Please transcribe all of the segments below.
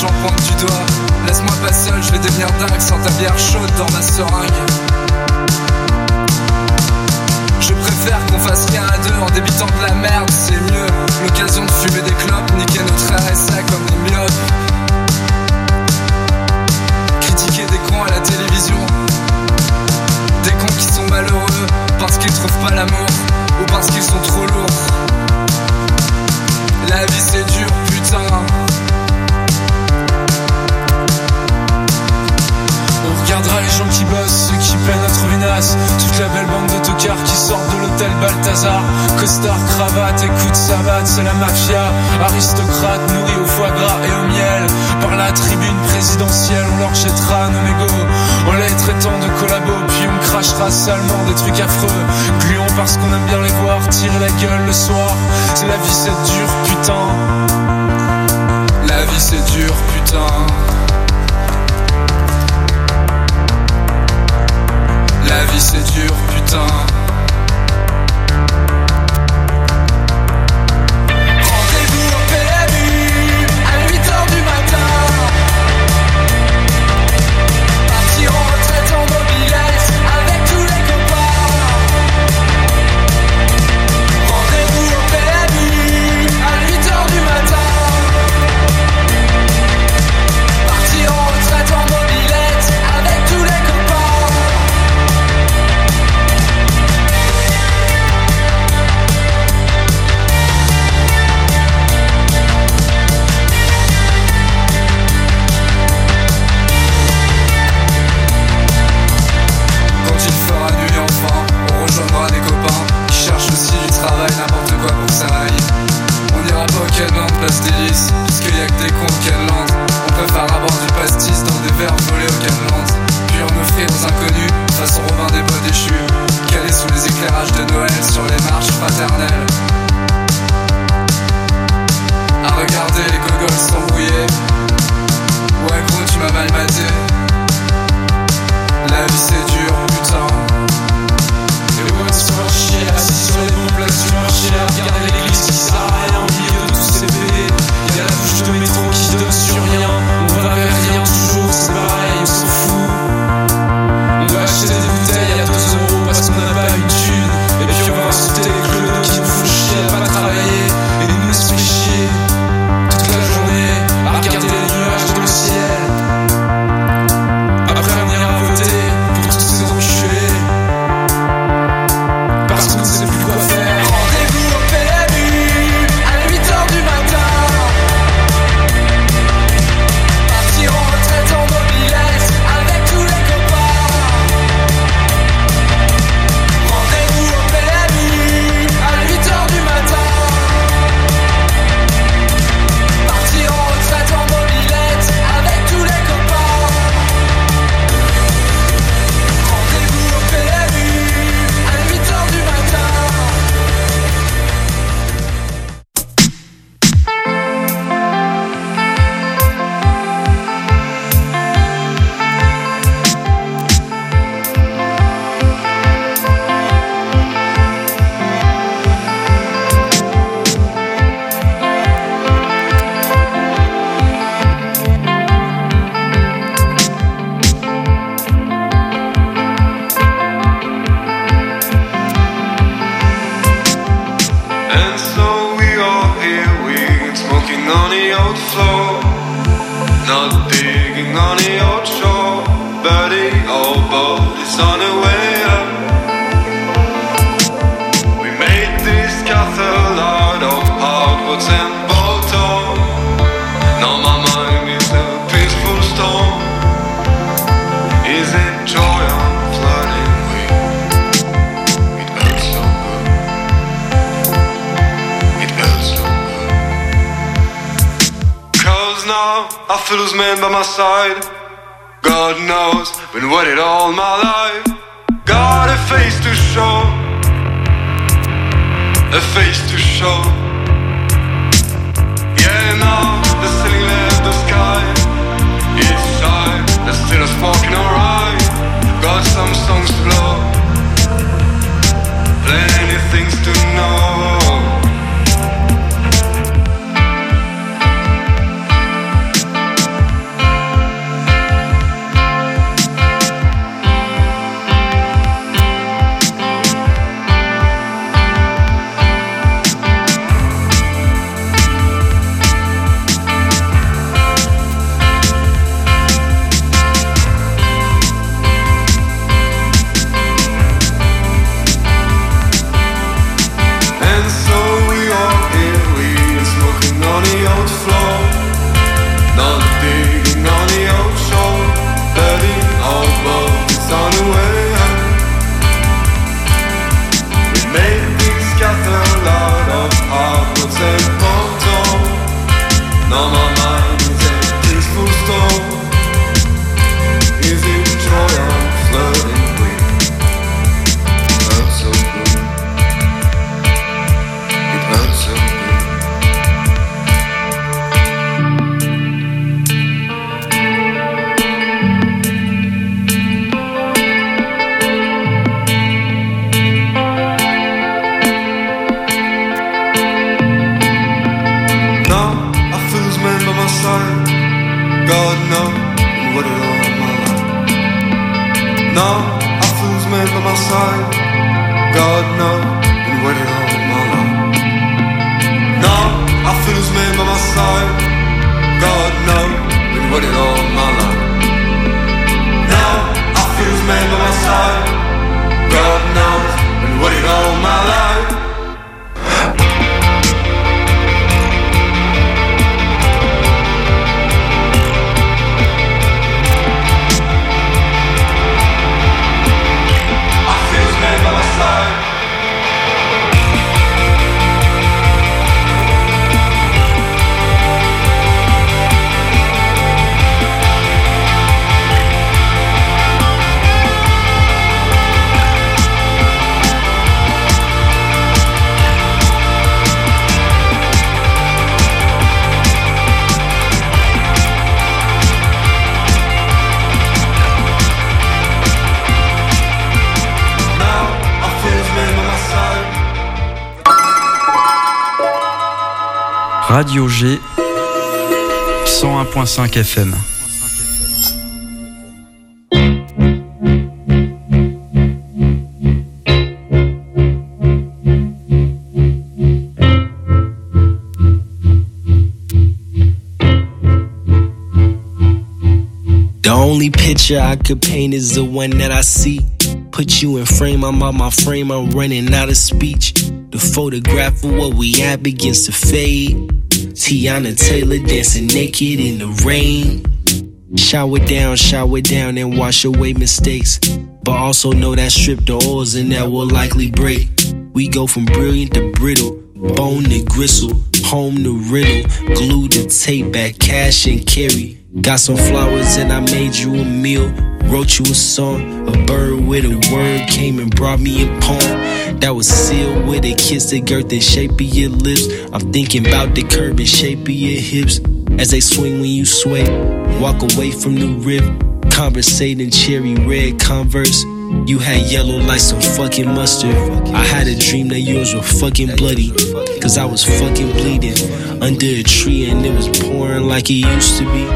j'en pointe du doigt. Laisse-moi pas seul, je vais devenir dingue sans ta bière chaude dans ma seringue. Je préfère qu'on fasse rien à deux en débitant de la merde, c'est mieux. L'occasion de fumer des clopes, niquer notre RSA comme des myopes. Critiquer des cons à la télévision, des cons qui sont malheureux parce qu'ils trouvent pas l'amour ou parce qu'ils sont trop lourds. La vie c'est dur, putain. On regardera les gens qui bossent, ceux qui peinent à trouver naze. Toute la belle bande de tocards qui sortent de l'hôtel Balthazar. Costard, cravate, écoute, savate, c'est la mafia. Aristocrate, nourris au foie gras et au miel. Par la tribune présidentielle, on leur jettera nos mégots en les traitant de collabos. Puis on crachera salement des trucs affreux. Gluons parce qu'on aime bien les voir tirer la gueule le soir. C'est la vie, c'est dur, putain. La vie c'est dur, putain. La vie c'est dur, putain. Rendez-vous au PMU à 8h du matin. Partir en retraite en mobilette avec tous les copains. Rendez-vous au PMU à 8h du matin. Partir en retraite en mobilette avec tous les copains. On rejoindra des copains qui cherchent aussi du travail, n'importe quoi pour que ça aille. On ira pas au Kenland, place des lys, puisqu'il y a que des cons au Kenland. On préfère avoir du pastis dans des verres volés au Kenland. Puis en offrir aux inconnus, façon Robin des Bois déchus, calés sous les éclairages de Noël sur les marches fraternelles. À regarder les gogoles s'embrouiller. Ouais gros, tu m'as mal maté. La vie c'est dur, putain. Les boîtes sur un chier, assis sur les bons places du marché, à regarder l'église qui sert à rien au milieu de tous ces bébés. Y'a la bouche de métro qui donne sur rien. On va vers rien toujours, c'est pareil, on s'en fout. On doit acheter des bouteilles à 2 € parce qu'on n'a pas une thune. Et puis on va insulter les clodos qui nous font chier à pas travailler et nous laissent chier toute la journée à regarder les nuages dans le ciel. Après on ira voter pour tous ces enculés. Parce qu'on ne sait plus quoi faire. Rendez-vous au PMU à 8h du matin. Partir en retraite en mobilette avec tous les copains. Rendez-vous au PMU à 8h du matin. Partir en retraite en mobilette avec tous les copains. Rendez-vous au PMU à 8h du matin. And so we all here, we're smoking on the old floor, not digging on the old shore, but the old boat is on the way up. We made this castle out of hardwoods and bottom. Now my mind is a peaceful storm. Is it joy I'm flooding with? It hurts so good. It hurts so good. 'Cause now I feel this man by my side. God knows, been waiting all my life. Got a face to show, a face to show. Yeah, now the ceiling left the sky. It's shy, there's still a sparking alright. Got some songs to blow, plenty things to know. Now my mind is a peaceful storm. Is it joy I'm flirting with? It hurts so good. It hurts so good. God knows what it all my life. Now I feel his man by my side. God knows what it all my life. Now I feel his man by my side. God knows what it all my life. Now I feel his man by my side. God knows what it all my life. Radio G 101.5 FM. The only picture I could paint is the one that I see. Put you in frame, I'm out my frame, I'm running out of speech. The photograph of what we had begins to fade. Tiana Taylor dancing naked in the rain. Shower down and wash away mistakes. But also know that strip the oils and that will likely break. We go from brilliant to brittle, bone to gristle, home to riddle, glue to tape, back cash and carry. Got some flowers and I made you a meal. Wrote you a song, a bird with a word came and brought me a poem that was sealed with a kiss, the girth and shape of your lips. I'm thinking about the curve and shape of your hips as they swing when you sway. Walk away from the rib, conversating cherry red Converse. You had yellow like some fucking mustard. I had a dream that yours were fucking bloody, cause I was fucking bleeding under a tree and it was pouring like it used to be.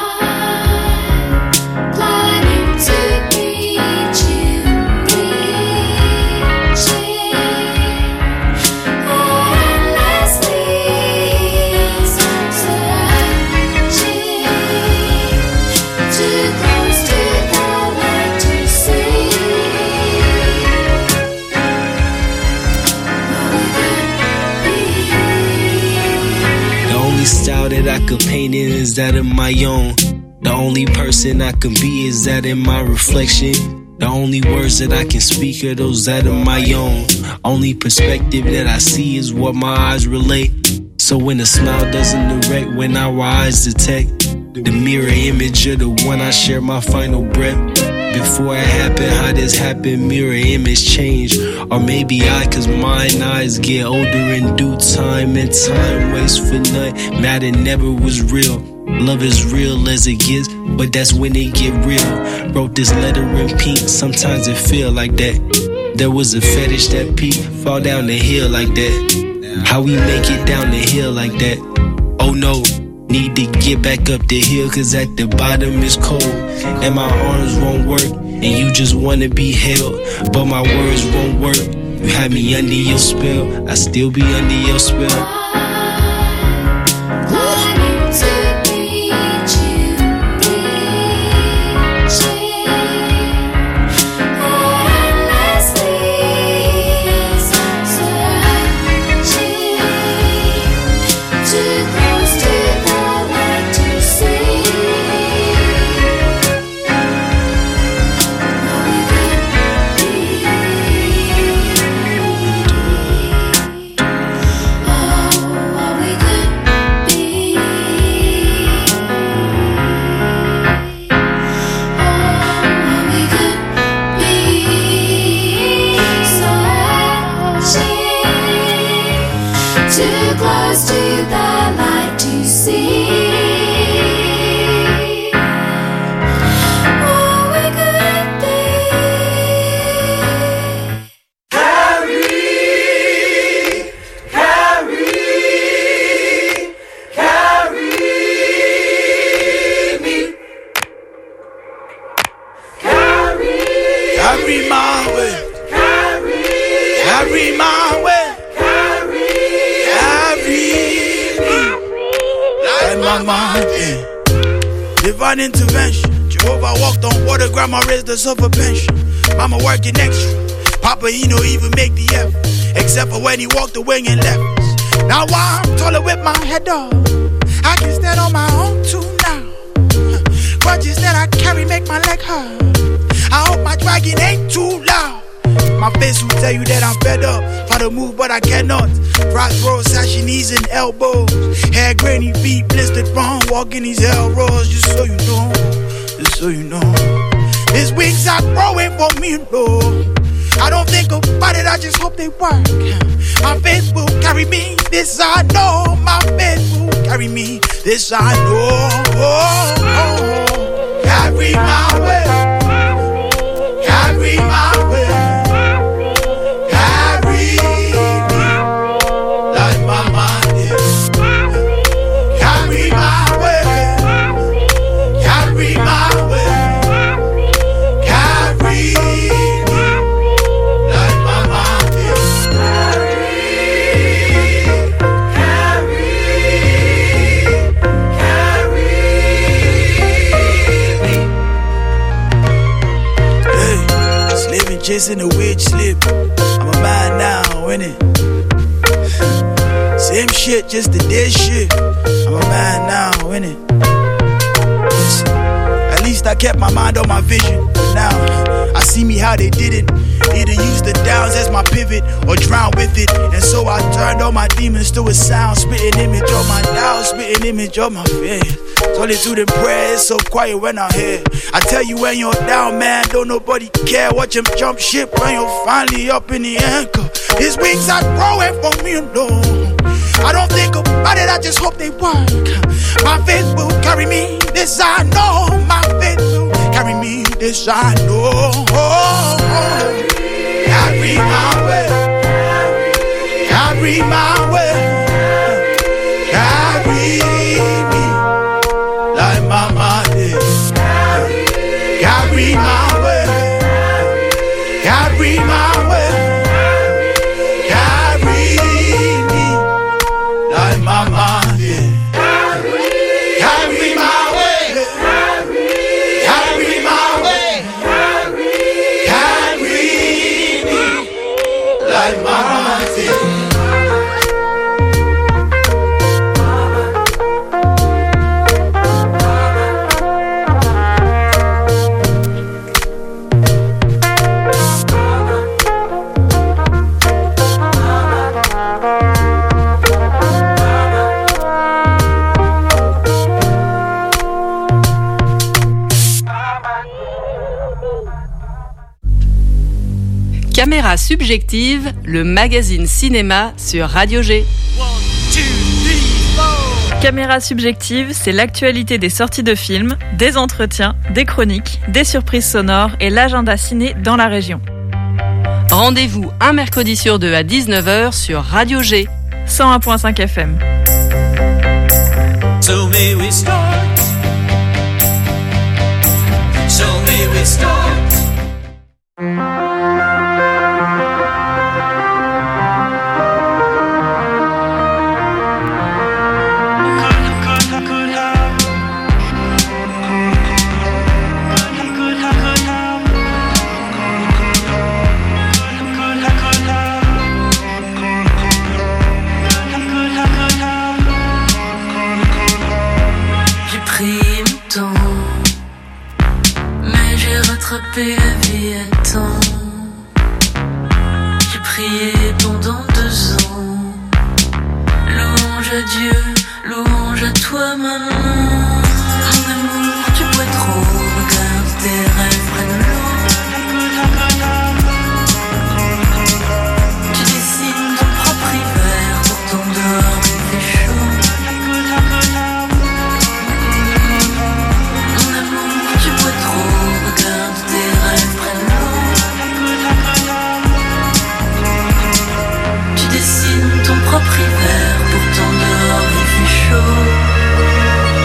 Style that I could paint in is that of my own. The only person I can be is that in my reflection. The only words that I can speak are those that of my own. Only perspective that I see is what my eyes relate. So when a smile doesn't direct, when our eyes detect the mirror image of the one I share my final breath. Before it happened, how this happened, mirror image change. Or maybe cause mine eyes get older in due time. And time waits for nothing, matter never was real. Love is real as it gets, but that's when it get real. Wrote this letter in pink, sometimes it feel like that. There was a fetish that peak, fall down the hill like that. How we make it down the hill like that? Oh no, need to get back up the hill, cause at the bottom is cold. And my arms won't work, and you just wanna be held. But my words won't work, you had me under your spell. I still be under your spell. Oh happen. Divine intervention. Jehovah walked on water, grandma raised us up a pension. Mama working extra. Papa, he no even make the effort. Except for when he walked away and left us. Now I'm taller with my head up. I can stand on my own too now. Grudges that I carry make my leg hurt. I hope my dragon ain't too loud. My face will tell you that I'm fed up. Try to move but I cannot. Front row, sashy knees and elbows. Hair grainy, feet blistered from walking these hell roads. Just so you know, just so you know. These wings are growing for me, Lord. I don't think about it, I just hope they work. My faith will carry me, this I know. My faith will carry me, this I know. Carry my way. Carry my way. Carry me like my mind is. Carry my way. Carry my way. Carry me like my mind is. Chasing a witch slip. I'm a man now, innit? Same shit, just the dead shit. I'm a man now, innit? Listen, at least I kept my mind on my vision. But now, I see me how they did it. Either use the downs as my pivot or drown with it. And so I turned all my demons to a sound. Spitting image on my doubts, spitting image on my fear. Solitude and prayer is so quiet when I'm here. I tell you when you're down, man, don't nobody care. Watch him jump ship when you're finally up in the anchor. His wings are growing for me alone. I don't think about it, I just hope they work. My faith will carry me, this I know. My faith will carry me, this I know. Carry my way. Carry my way. Carry me like my mind is. Carry my way. Carry my way. Carry me like my mind is. Carry my way. Carry my way. Carry me like my mind is. Caméra subjective, le magazine cinéma sur Radio G. Caméra subjective, c'est l'actualité des sorties de films, des entretiens, des chroniques, des surprises sonores et l'agenda ciné dans la région. Rendez-vous un mercredi sur deux à 19h sur Radio G. 101.5 FM. So may we start. So may we start. La vie à temps. J'ai prié pendant 2 ans. Louange à Dieu, louange à toi maman. Mon amour, tu bois trop. Regarde tes rêves prennent l'eau. Tu dessines ton propre hiver. Pourtant dehors il fait chaud. Mon amour, tu bois trop. Regarde tes rêves prennent l'eau. Tu dessines ton propre hiver. Pourtant dehors il fait chaud.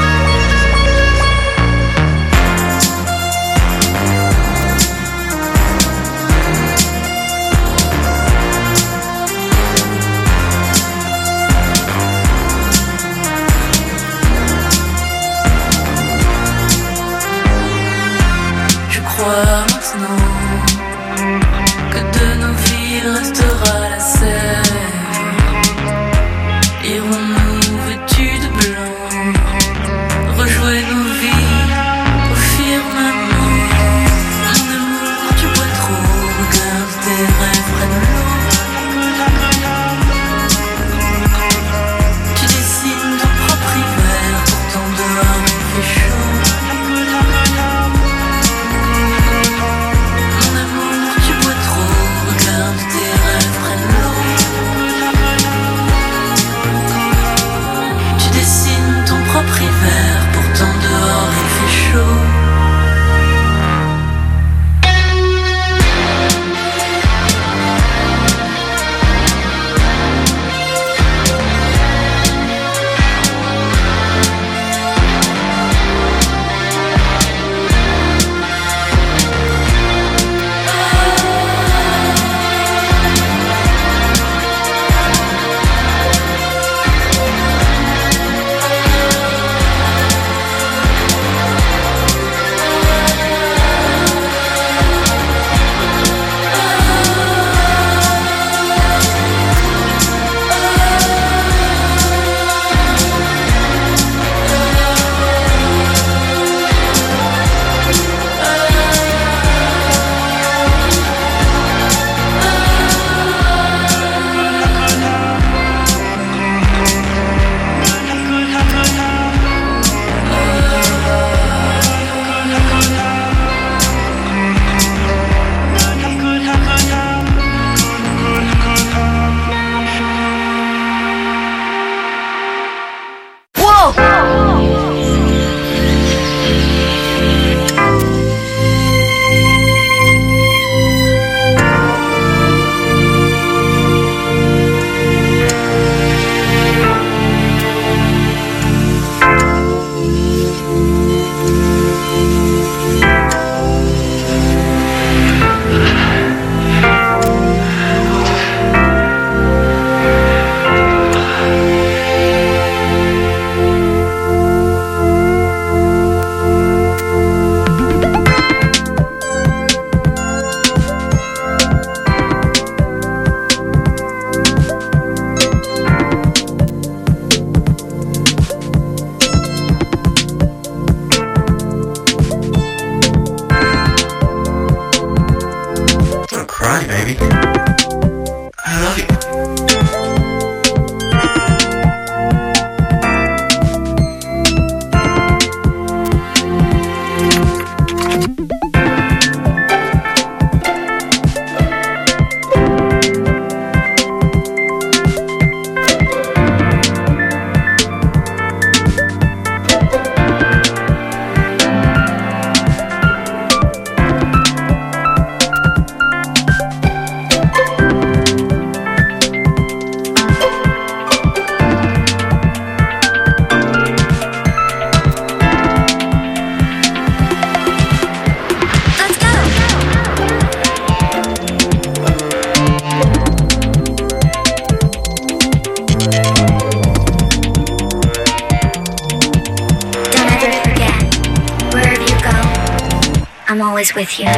I'm always with you.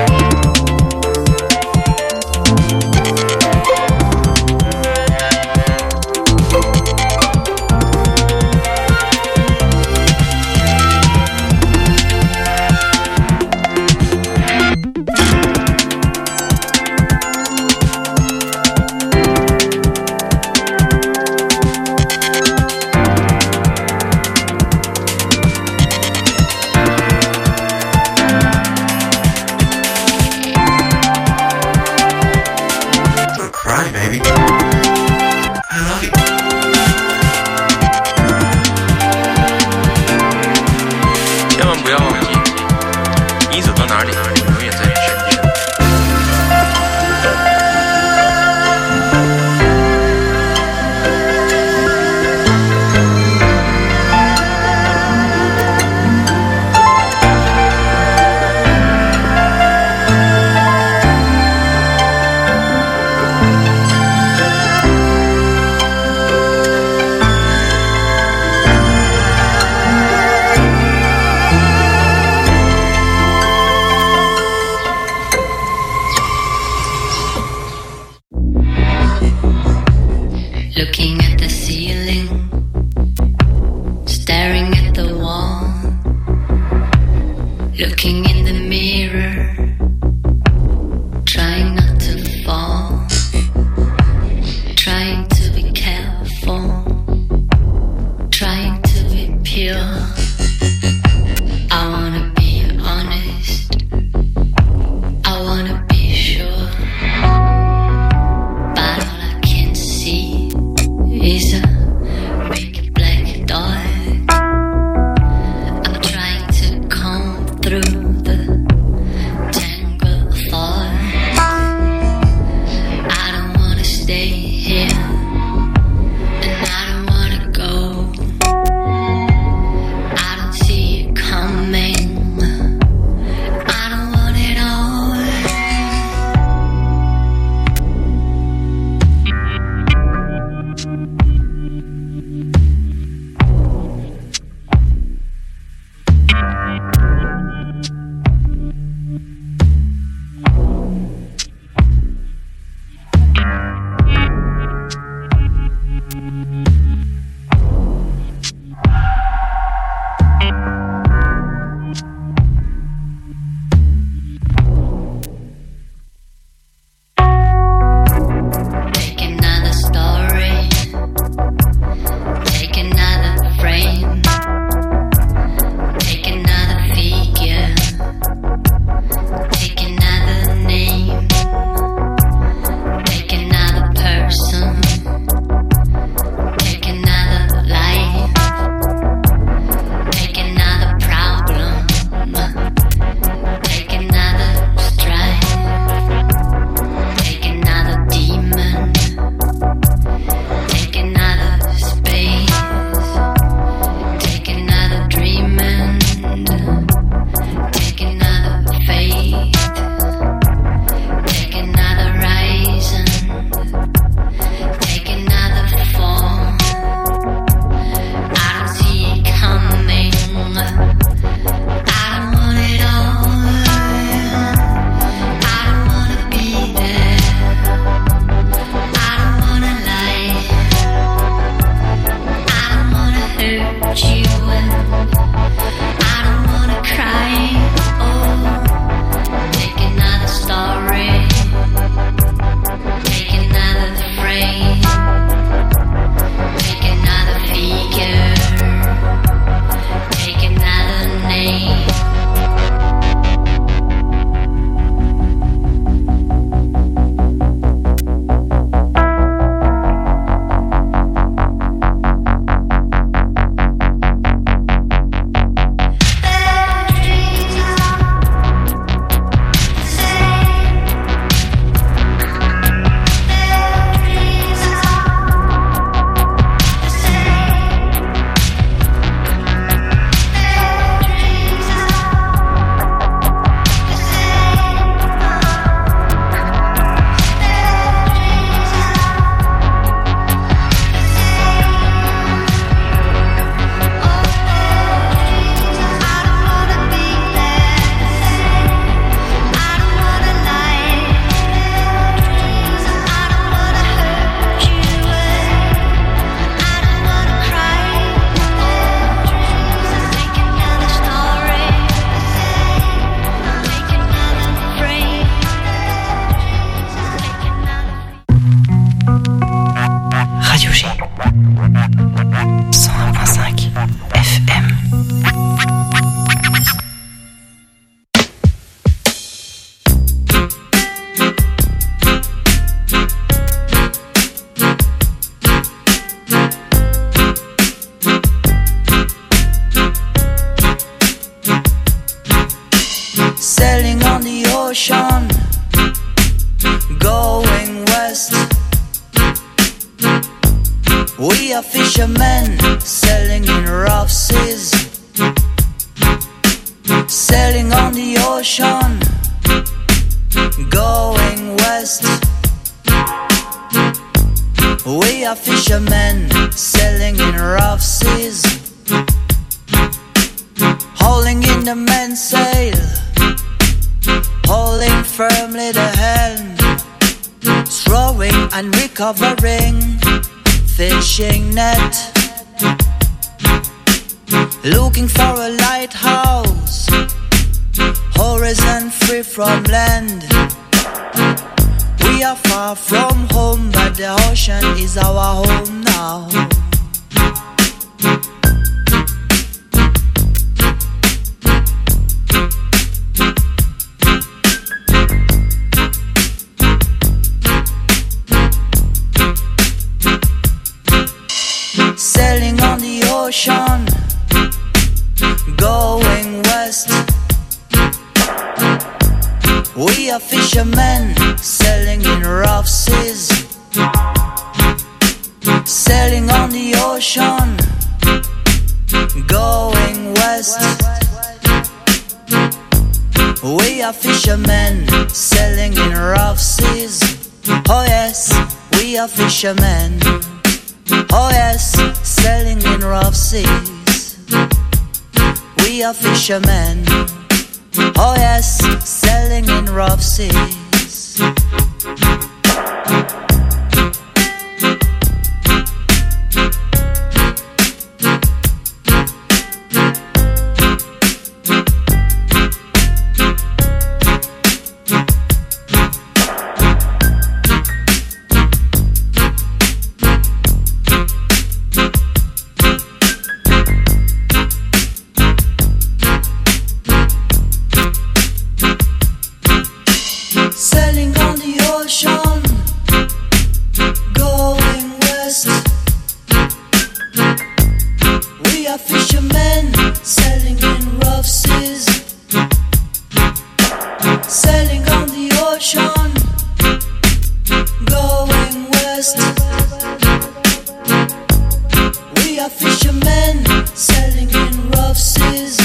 Through the ocean, going west. We are fishermen sailing in rough seas, sailing on the ocean, going west. We are fishermen sailing in rough seas, hauling in the mainsail, holding firmly the helm, throwing and recovering fishing net, looking for a lighthouse, horizon free from land. We are far from home, but the ocean is our home now. Sailing on the ocean, going west. We are fishermen sailing in rough seas, sailing on the ocean, going west. We are fishermen sailing in rough seas. Oh yes, we are fishermen. Oh yes, sailing in rough seas. We are fishermen. Oh yes, sailing in rough seas. Sailing on the ocean, going west. We are fishermen sailing in rough seas, sailing on the ocean, going west. We are fishermen sailing in rough seas.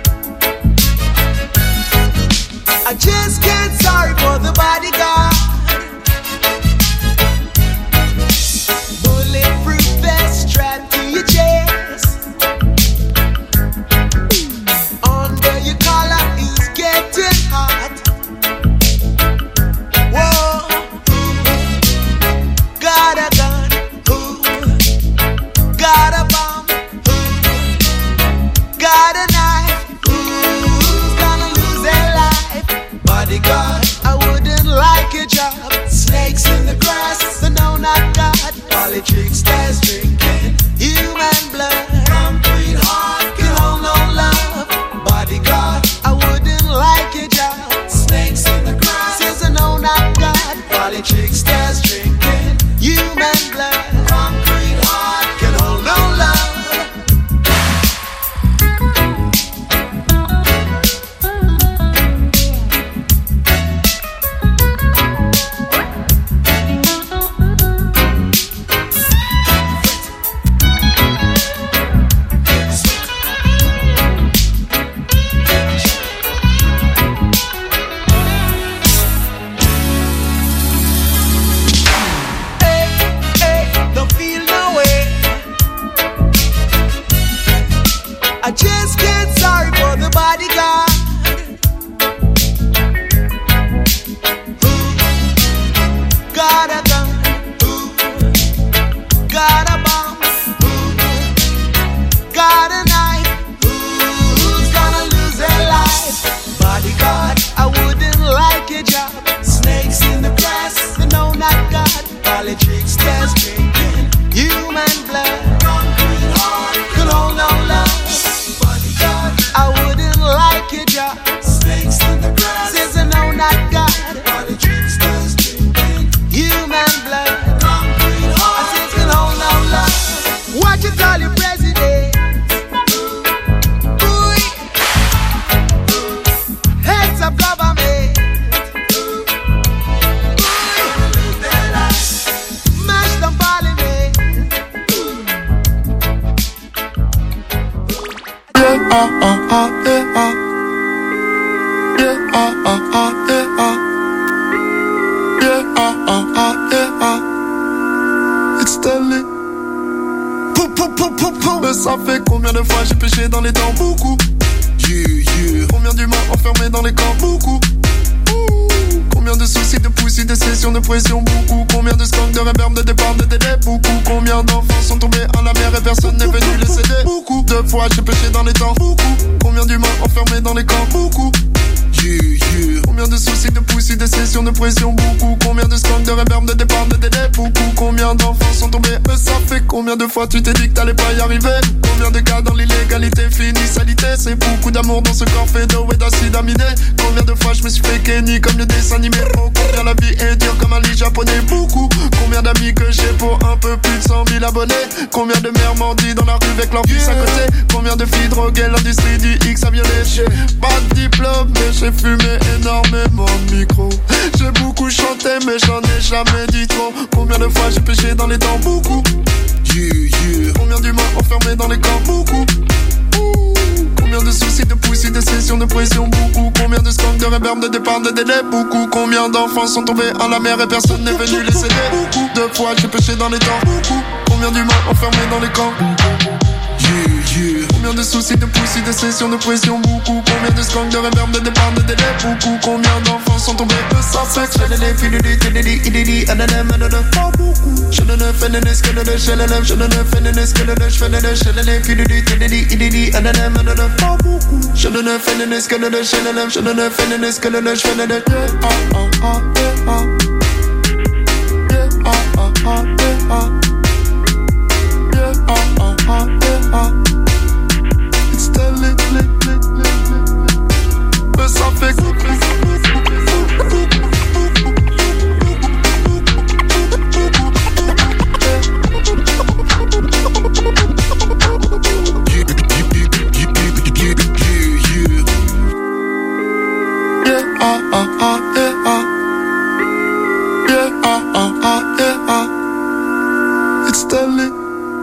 I just can't sorry for the bodyguard. bodyguard. I wouldn't like your job. Snakes in the grass, but no, not God. Politics, there's drinking human blood. Concrete heart can hold no love. Bodyguard, I wouldn't like your job. Snakes in the grass, is a no, not God. Politics, there's drinking human blood. Concrete heart can hold no love. I just can't sorry for the bodyguard. Who got a gun? Who got a bomb? Who got a knife? Who's gonna lose their life? Bodyguard, I wouldn't like your job. Snakes in the grass, no, not God. Politics, there's drinking human blood. Concrete heart can hold no love. I wouldn't like your job. Snakes in the grass, says a no, not God. Politics does drinking human blood. Concrete heart, I says can hold no love. Watch it all, your president. Boy, heads of government. Mash the parliament. It's telling. Mais ça fait combien de fois j'ai péché dans les temps? Beaucoup. Combien d'humains enfermés dans les camps? Beaucoup. Combien de soucis, de poussis, de sessions, de pression? Beaucoup. Combien de scandales, de réverbes, de départ, de délai? Beaucoup. Combien d'enfants sont tombés à la mer et personne n'est venu les aider? Beaucoup. De fois j'ai péché dans les temps? Beaucoup. Combien d'humains enfermés dans les camps? Beaucoup. Combien de soucis, de poussis, de sessions, de pression? Beaucoup. Combien de scandales, de réverbes, de départ, de délai? Beaucoup. Combien d'enfants sont tombés? Mais ça fait combien de fois tu t'es dit que t'allais pas y arriver? Combien de cas dans l'illégalité finit salité? C'est beaucoup d'amour dans ce corps fait d'eau et d'acide aminé. Combien de fois je me suis fait kenny comme le dessin animé? Oh, combien la vie est dure comme un lit japonais? Beaucoup. Combien d'amis que j'ai pour un peu plus de 100 000 abonnés? Combien de mères mendient dans la rue avec leur fils à côté? Combien de filles droguées, l'industrie du X a violé? J'ai pas de diplôme mais j'ai fumé énormément de micro. J'ai beaucoup chanté mais j'en ai jamais dit trop. Combien de fois j'ai péché dans les temps? Beaucoup. Combien d'humains enfermés dans les camps? Beaucoup. Combien de soucis, de poussis, de sessions, de pression? Beaucoup. Combien de scandales, de réverbes, de départ, de délai? Beaucoup. Combien d'enfants sont tombés à la mer et personne n'est venu les aider? Beaucoup. De fois j'ai péché dans les temps? Beaucoup. Combien d'humains enfermés dans les camps? Combien de soucis, de poussis, de sessions, de pression? Beaucoup. Combien de scandales, de réverbes, de départ, de délai? Beaucoup. Combien d'enfants sont tombés? Ça fait que je l'ai filé, pas beaucoup. Je ne fais ne ce que le je ne fais ne ce que le je fais ne je l'ai filé, pas beaucoup. Je ne fais ne ce que le je ne fais ne ce que le je fais ne It's the lit. Mais ça fait It's the lit.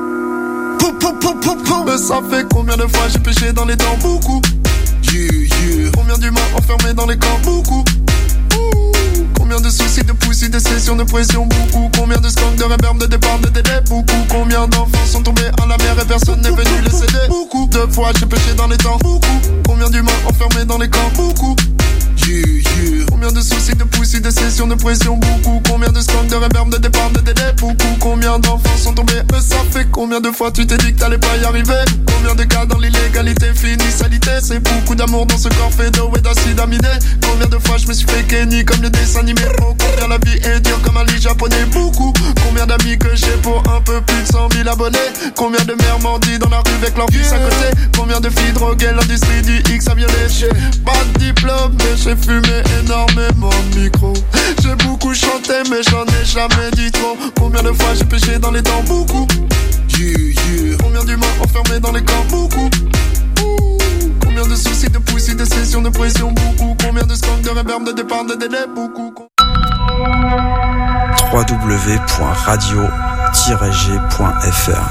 Mais ça fait combien de fois j'ai péché dans les temps? Beaucoup. Combien d'humains enfermés dans les camps? Beaucoup. Combien de soucis, de poussis, de sessions, de pression? Beaucoup. Combien de scandales, de réverbes, de départ, de délai? Beaucoup. Combien d'enfants sont tombés à la mer et personne n'est venu les aider? Beaucoup. De fois j'ai péché dans les temps? Beaucoup. Combien d'humains enfermés dans les camps? Beaucoup. Combien de soucis, de poussis, de sessions, de pression? Beaucoup. Combien de scandales, de réverbes, de départ, de délai? Beaucoup. Combien d'enfants sont tombés? Mais ça fait combien de fois tu t'es dit que t'allais pas y arriver? Combien de cas dans l'illégalité finit salité? C'est beaucoup d'amour dans ce corps fait d'eau et d'acide aminé. Combien de fois je me suis fait Kenny comme le dessin animé. Oh, combien la vie est dure comme un lit japonais. Beaucoup, combien d'amis que j'ai pour un peu plus de 100 000 abonnés. Combien de mères mendient dans la rue avec leur fils à côté. Combien de filles droguées, l'industrie du X a violé. J'ai pas de diplôme mais j'ai fumé énormément de micro. J'ai beaucoup chanté mais j'en ai jamais dit trop. Combien de fois j'ai péché dans les temps, beaucoup. Combien d'humains enfermés dans les corps, beaucoup. Combien de soucis, de poussis, de sessions, de pression, beaucoup. Combien de scandales, de réverb, de départ, de délai, beaucoup. www.radio-g.fr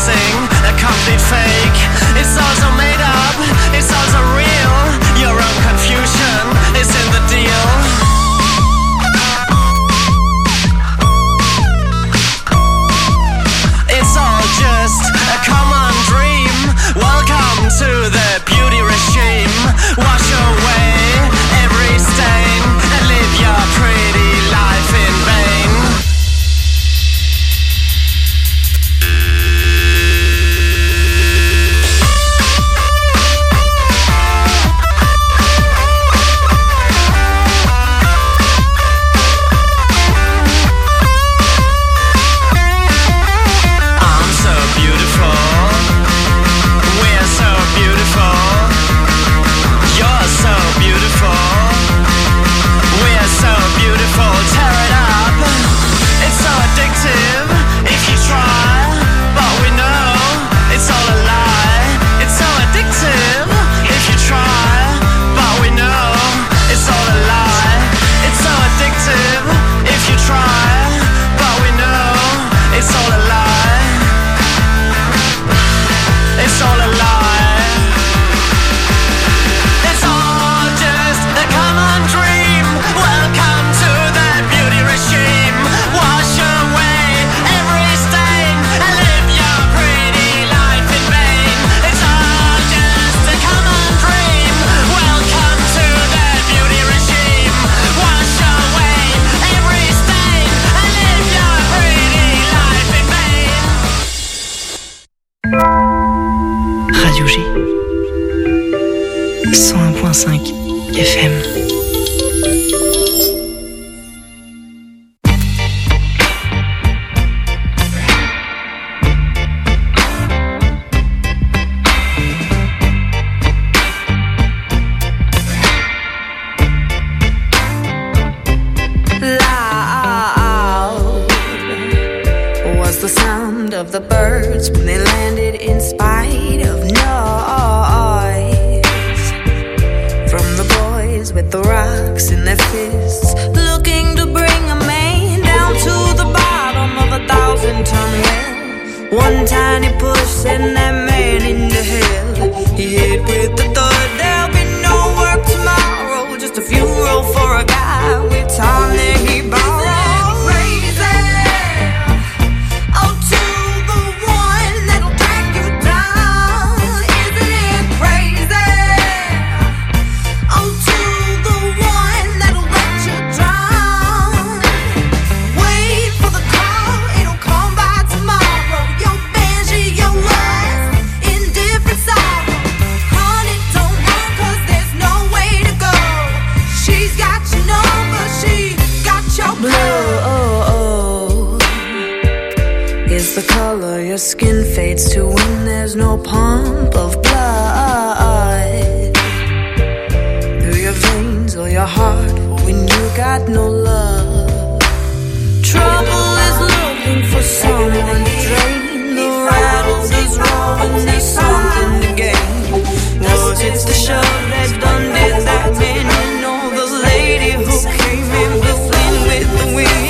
missing, a complete fake. It's also made up, it's also real. Your own confusion is in the deal. It's all just a common dream. Welcome to the beauty regime. Wash away every stain and live your pretty life in vain. I'm so beautiful. We're so beautiful. You're so beautiful. We're so beautiful. Tear it up. It's so addictive if you try, but we know it's all a lie. It's so addictive if you try, but we know it's all a lie. It's so addictive if you try, but we know it's all a lie. It's all a lie. It's all just a common dream. Welcome to the beauty regime. Wash away every stain and live your pretty life in vain. It's all just a common dream. Welcome to the beauty regime. Wash away every stain and live your pretty life in vain. Radio G 101.5 FM. Loud was the sound of the birds when they landed in spite of noise. From the boys with the rocks in their fists, looking to bring a man down to the bottom of a 1,000-ton well. One tiny push sent that man into hell. He hit with the thud, there'll be no work tomorrow. Just a funeral for a guy with time that he borrowed. The color your skin fades to when there's no pump of blood through your veins or your heart when you got no love. Trouble is looking for someone to drain the rattles is rolling, there's something to gain. Was it the shove that done did that man? You know the lady who came in whistling with the wind.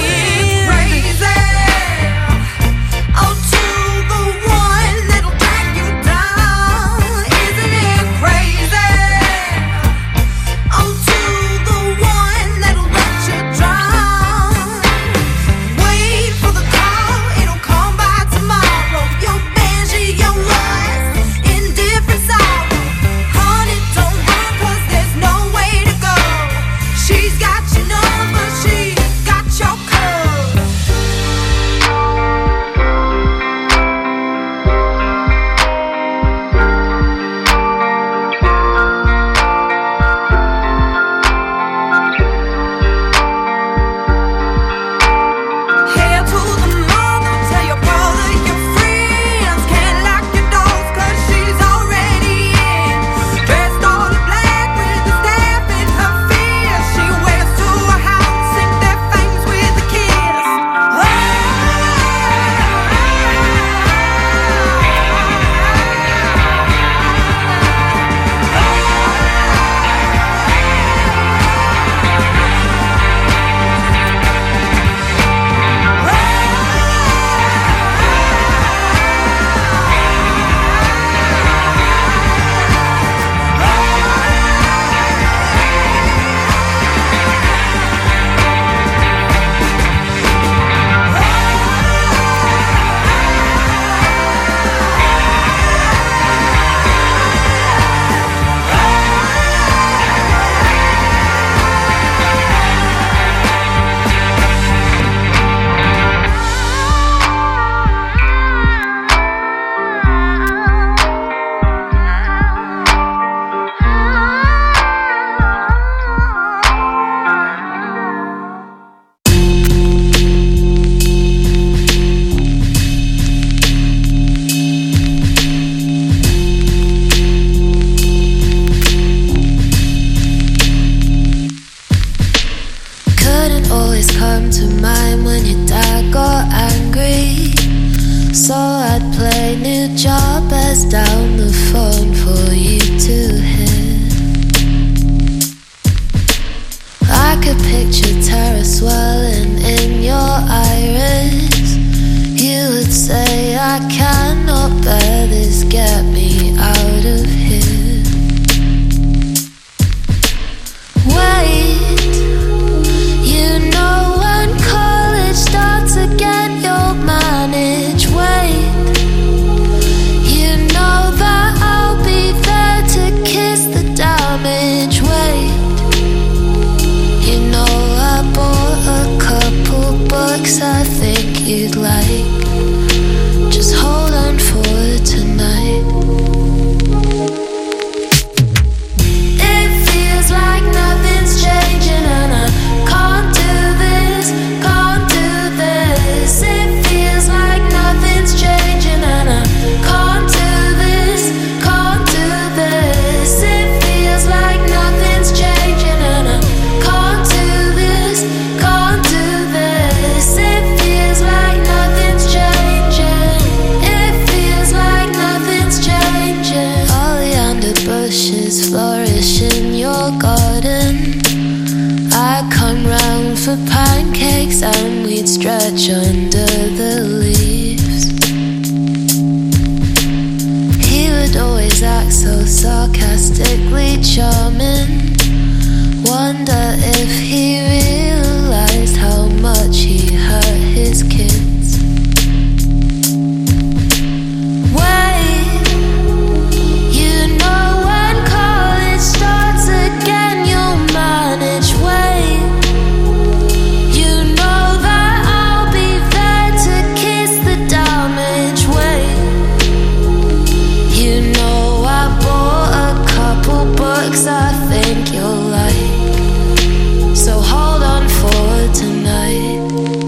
Wait for the call, it'll come by So I'd play new jobbers down the phone for you to hear. I could picture terror swelling in your iris. You would say I cannot bear this, get me out of here. Wait, you know when college starts again you'll manage. Wait, you know that I'll be there to kiss the damage. Wait, you know I bought a couple books I think you'd like. Just hold on for tonight. It feels like nothing's changing and I can't do this, can't do this. It feels like nothing's changing and I can't do this, can't do this. It feels like nothing's changing and I can't do this, can't do this. It feels like nothing's changing. It feels like nothing's changing. Oleander bushes flourish in your garden. I come round for pancakes and we'd stretch under the leaves. He would always act so sarcastically charming. Wonder if he realized how much he hurt his kids. Wait, you know when college starts again you'll manage. Wait, you know that I'll be there to kiss the damage. Wait, you know I bought a couple books I think you'll like. So hold on for tonight.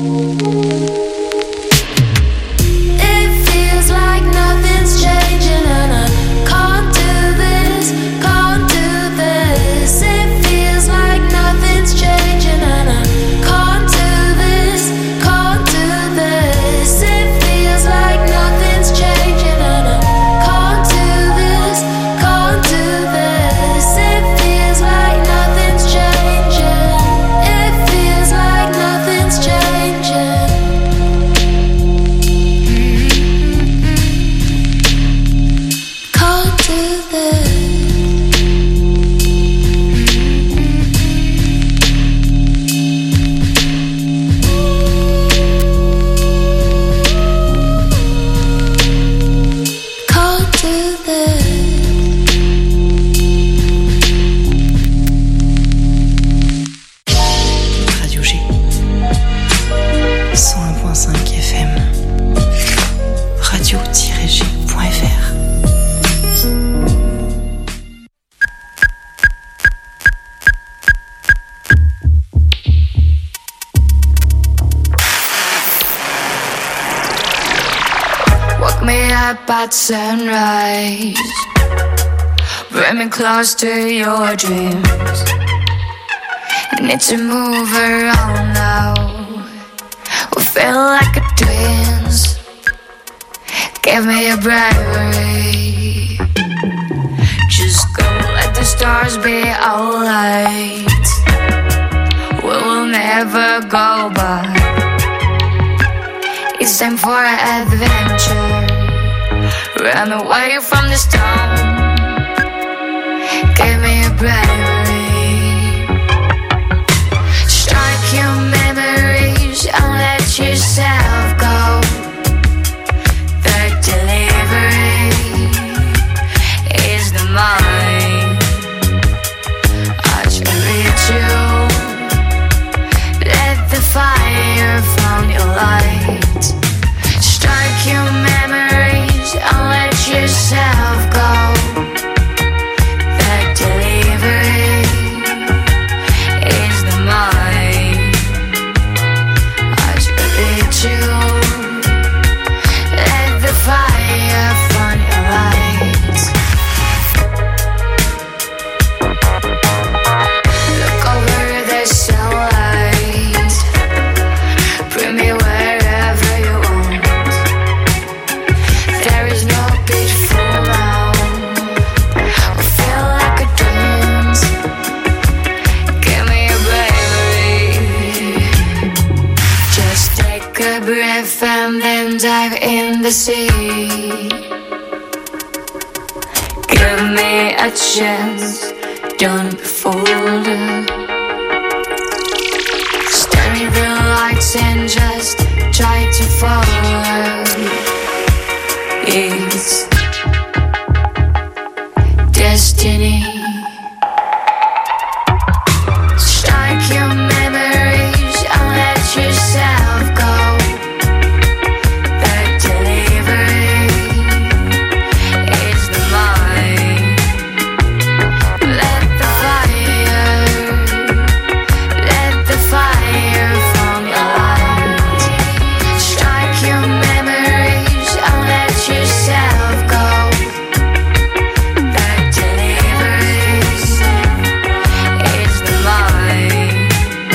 It feels like nothing's changing and I can't do this, can't do this. It feels like nothing's changing and I can't do this, can't do this. It feels like nothing's changing and I can't do this, can't do this. It feels like nothing's changing. It feels like nothing's changing. Can't do this. Can't do this. Radio G 101.5 FM radio-g.fr. Woke me up at sunrise, bring me close to your dreams. Need to move around now. We feel like a twins. Give me a bravery. Just go let the stars be our light. We will never go back. It's time for an adventure. Run away from the storm. Give me a bravery. Strike your memories and let yourself go. The delivery is the mind. I treat you. Let the fire from your light. Strike your memories and let yourself go. The delivery Give me a chance, don't be fooled. Stare me the lights and just try to follow. It's destiny. Strike your memories and let yourself go. That delivery is the mind. Let the fire from your light. Strike your memories and let yourself go. That delivery is the mind.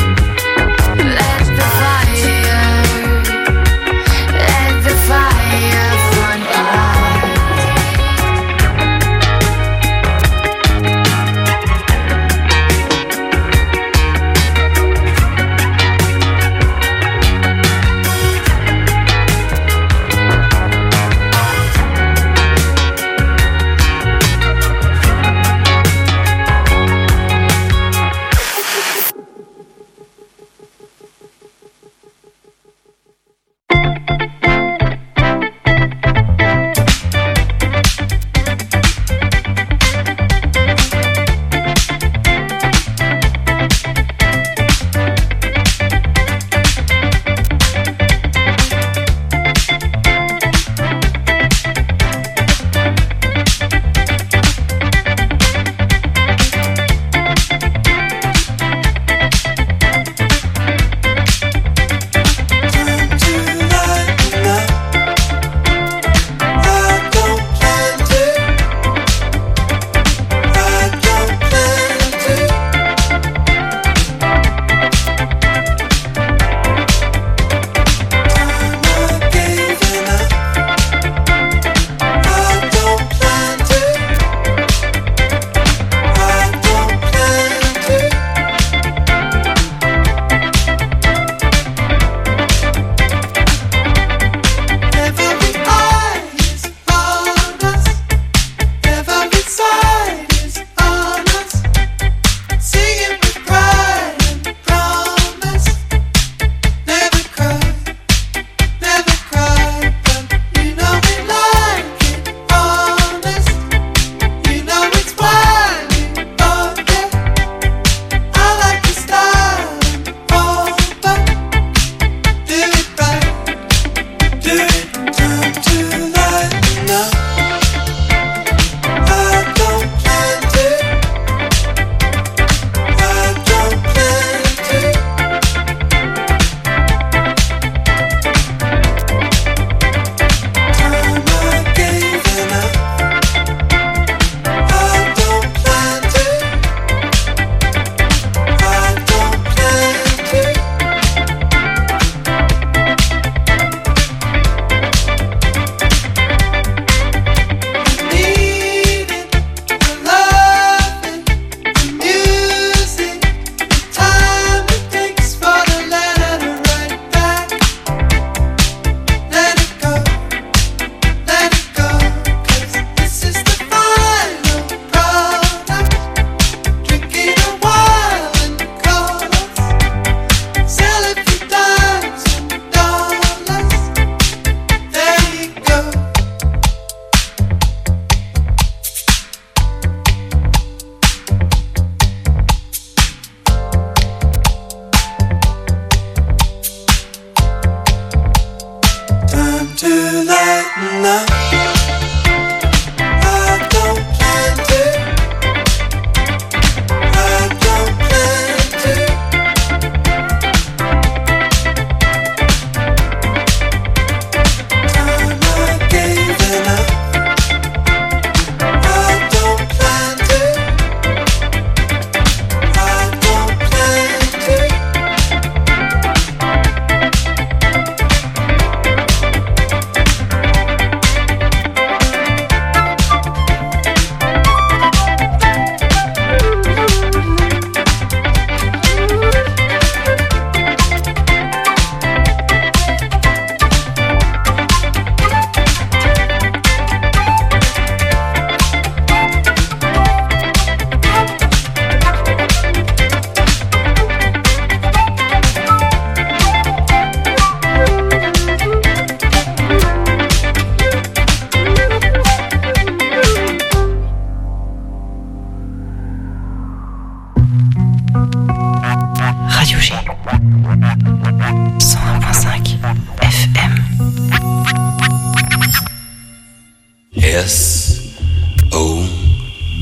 Yes.